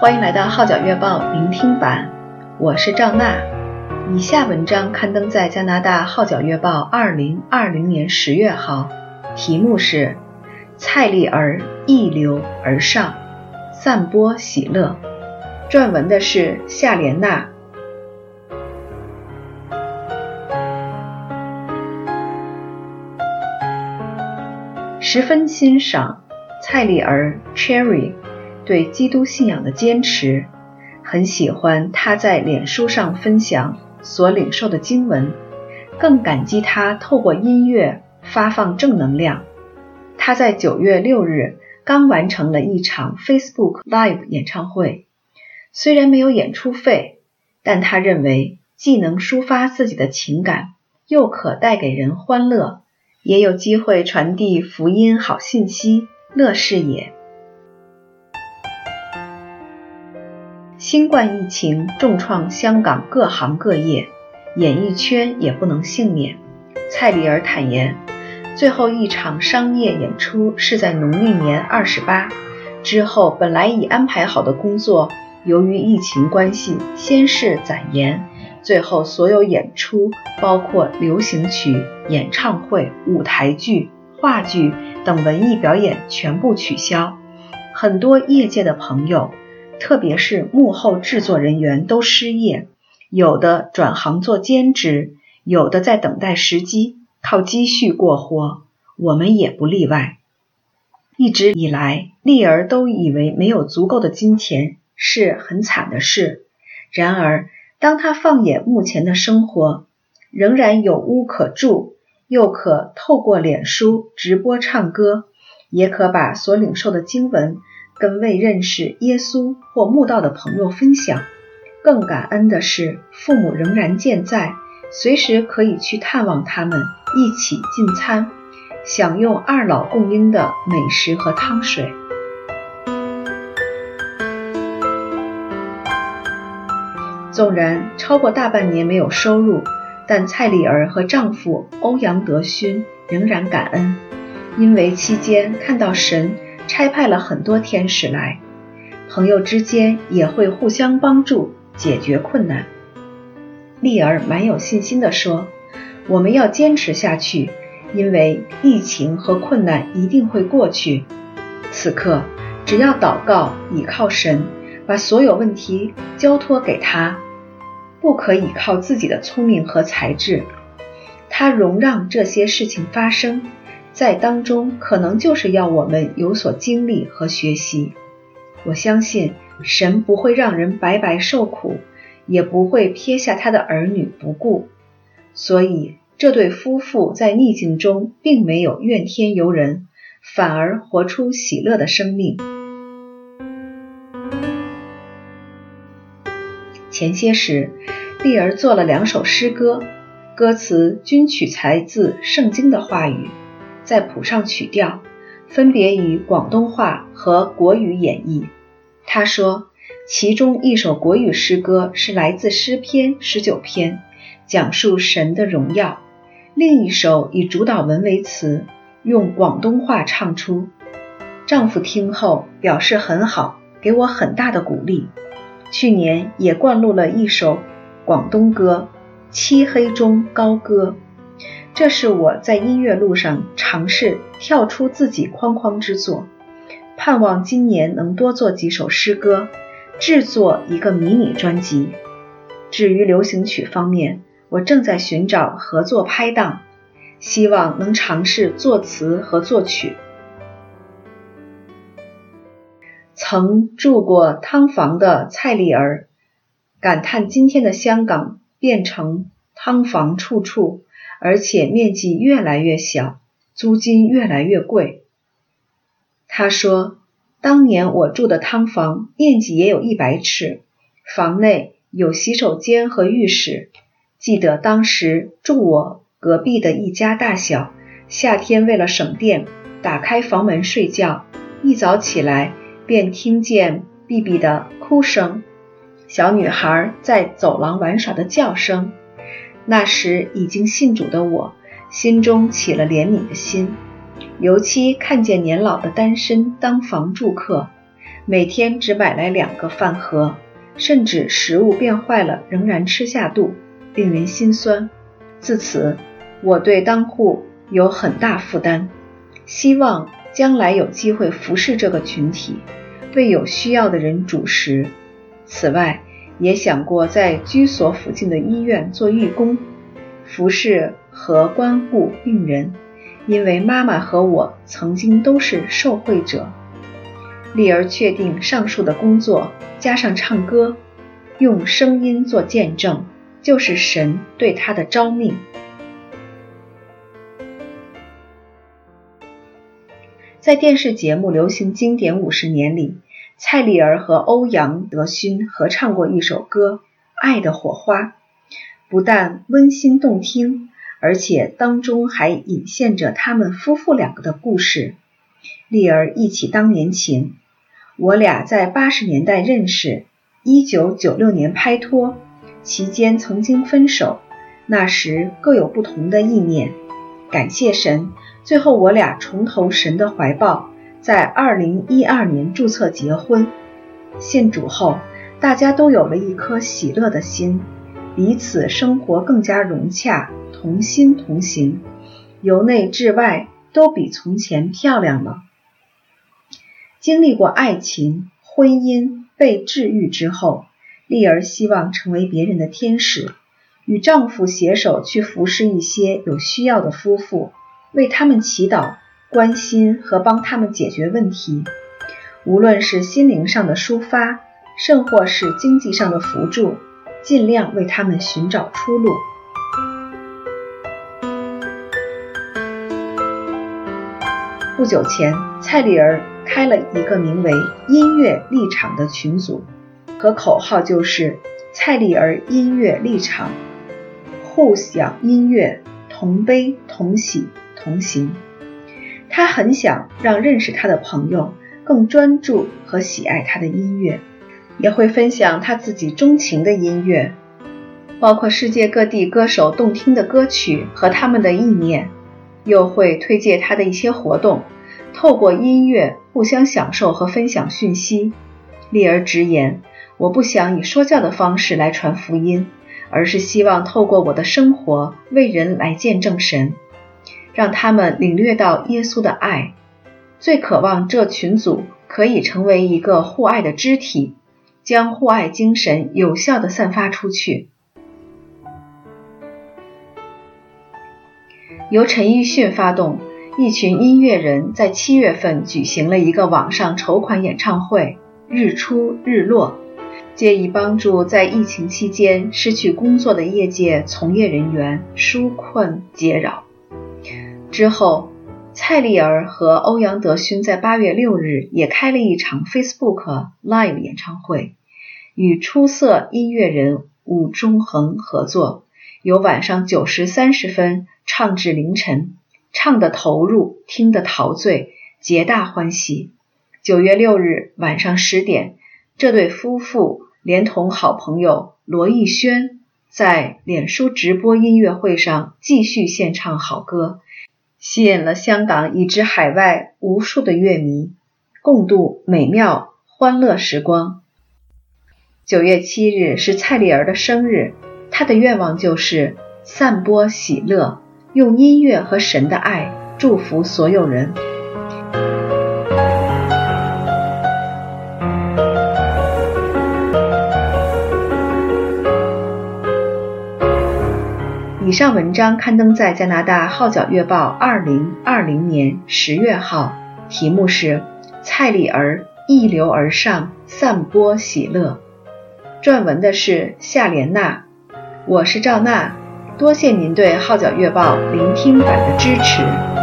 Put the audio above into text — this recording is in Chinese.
欢迎来到号角月报聆听版，我是赵娜。以下文章刊登在加拿大号角月报2020年10月号，题目是蔡丽儿一流而上，散播喜乐。撰文的是夏莲娜。十分欣赏蔡丽儿 Cherry 对基督信仰的坚持，很喜欢她在脸书上分享所领受的经文，更感激她透过音乐发放正能量。她在9月6日刚完成了一场 Facebook Live 演唱会，虽然没有演出费，但她认为既能抒发自己的情感，又可带给人欢乐，也有机会传递福音好信息，乐事也。新冠疫情重创香港各行各业，演艺圈也不能幸免。蔡丽儿坦言，最后一场商业演出是在农历年28，之后本来已安排好的工作，由于疫情关系先是暂延，最后所有演出包括流行曲、演唱会、舞台剧、话剧等文艺表演全部取消。很多业界的朋友，特别是幕后制作人员都失业，有的转行做兼职，有的在等待时机，靠积蓄过活，我们也不例外。一直以来，丽儿都以为没有足够的金钱是很惨的事，然而当她放眼目前的生活，仍然有屋可住，又可透过脸书直播唱歌，也可把所领受的经文跟未认识耶稣或慕道的朋友分享。更感恩的是，父母仍然健在，随时可以去探望他们，一起进餐，享用二老供应的美食和汤水。纵然超过大半年没有收入，但蔡丽儿和丈夫欧阳德勋仍然感恩，因为期间看到神差派了很多天使来，朋友之间也会互相帮助解决困难。丽儿蛮有信心地说，我们要坚持下去，因为疫情和困难一定会过去。此刻只要祷告，倚靠神，把所有问题交托给他，不可以靠自己的聪明和才智。他容让这些事情发生，在当中可能就是要我们有所经历和学习。我相信神不会让人白白受苦，也不会撇下他的儿女不顾，所以这对夫妇在逆境中并没有怨天尤人，反而活出喜乐的生命。前些时，丽儿做了2首诗歌，歌词均取材自圣经的话语，再谱上曲调，分别以广东话和国语演绎。她说，其中一首国语诗歌是来自诗篇19篇，讲述神的荣耀；另一首以主导文为词，用广东话唱出。丈夫听后表示很好，给我很大的鼓励。去年也灌录了一首广东歌《漆黑中高歌》，这是我在音乐路上尝试跳出自己框框之作，盼望今年能多做几首诗歌，制作一个迷你专辑。至于流行曲方面，我正在寻找合作拍档，希望能尝试作词和作曲。曾住过汤房的蔡丽儿感叹今天的香港变成汤房处处，而且面积越来越小，租金越来越贵。她说，当年我住的汤房面积也有100尺，房内有洗手间和浴室。记得当时住我隔壁的一家大小，夏天为了省电，打开房门睡觉，一早起来便听见碧碧的哭声，小女孩在走廊玩耍的叫声。那时已经信主的我，心中起了怜悯的心，尤其看见年老的单身当房住客， 每天只买来2个饭盒，甚至食物变坏了仍然吃下肚，令人心酸。自此，我对当户有很大负担，希望将来有机会服侍这个群体，为有需要的人煮食。此外，也想过在居所附近的医院做义工，服侍和关护病人，因为妈妈和我曾经都是受惠者。丽儿确定上述的工作加上唱歌，用声音做见证，就是神对她的召命。在电视节目《流行经典50年》里，蔡丽儿和欧阳德勋合唱过一首歌《爱的火花》，不但温馨动听，而且当中还隐现着他们夫妇2个的故事。丽儿忆起当年情，我俩在80年代认识，1996年拍拖，期间曾经分手，那时各有不同的意念。感谢神，最后我俩重投神的怀抱，在2012年注册结婚。信主后，大家都有了一颗喜乐的心，彼此生活更加融洽，同心同行，由内至外都比从前漂亮了。经历过爱情、婚姻被治愈之后，丽儿希望成为别人的天使，与丈夫携手去服侍一些有需要的夫妇，为他们祈祷、关心和帮他们解决问题，无论是心灵上的抒发，甚或是经济上的扶助，尽量为他们寻找出路。不久前，蔡丽儿开了一个名为音乐立场的群组，和口号就是蔡丽儿音乐立场，互享音乐，同悲同喜同行。她很想让认识她的朋友更专注和喜爱她的音乐，也会分享她自己钟情的音乐，包括世界各地歌手动听的歌曲和他们的意念，又会推荐她的一些活动，透过音乐互相享受和分享讯息。丽儿直言，我不想以说教的方式来传福音，而是希望透过我的生活为人来见证神，让他们领略到耶稣的爱。最渴望这群组可以成为一个互爱的肢体，将互爱精神有效地散发出去。由陈奕迅发动，一群音乐人在7月份举行了一个网上筹款演唱会，日出日落，借以帮助在疫情期间失去工作的业界从业人员纾困解扰。之后，蔡丽儿和欧阳德勋在8月6日也开了一场 Facebook Live 演唱会，与出色音乐人伍中恒合作，由晚上9时30分唱至凌晨，唱得投入，听得陶醉，皆大欢喜。9月6日晚上10点，这对夫妇连同好朋友罗艺轩在脸书直播音乐会上继续献唱好歌，吸引了香港以至海外无数的乐迷，共度美妙欢乐时光。9月7日是蔡丽儿的生日，她的愿望就是散播喜乐，用音乐和神的爱祝福所有人。以上文章刊登在加拿大号角月报2020年10月号，题目是蔡丽儿一流而上，散播喜乐。撰文的是夏莲娜，我是赵娜，多谢您对号角月报聆听版的支持。